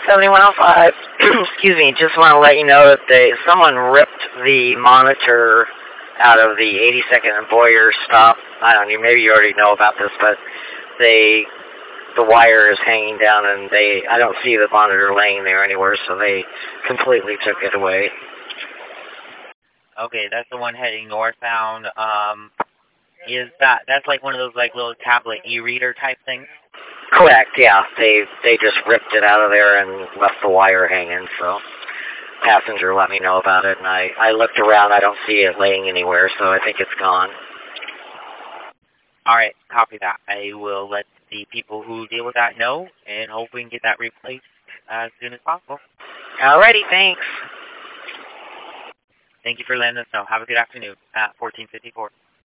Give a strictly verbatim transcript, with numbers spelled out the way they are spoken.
seventy-one oh five. Excuse me, just want to let you know that they someone ripped the monitor out of the eighty-second and Boyer stop. I don't know, maybe you already know about this, but they, the wire is hanging down and they, I don't see the monitor laying there anywhere, so they completely took it away. Okay, that's the one heading northbound. Um, is that, that's like one of those like little tablet e-reader type things? Correct, yeah. They they just ripped it out of there and left the wire hanging, so passenger let me know about it, and I, I looked around, I don't see it laying anywhere, so I think it's gone. Alright, copy that. I will let the people who deal with that know, and hope we can get that replaced as soon as possible. Alrighty, thanks. Thank you for letting us know. Have a good afternoon at fourteen fifty-four.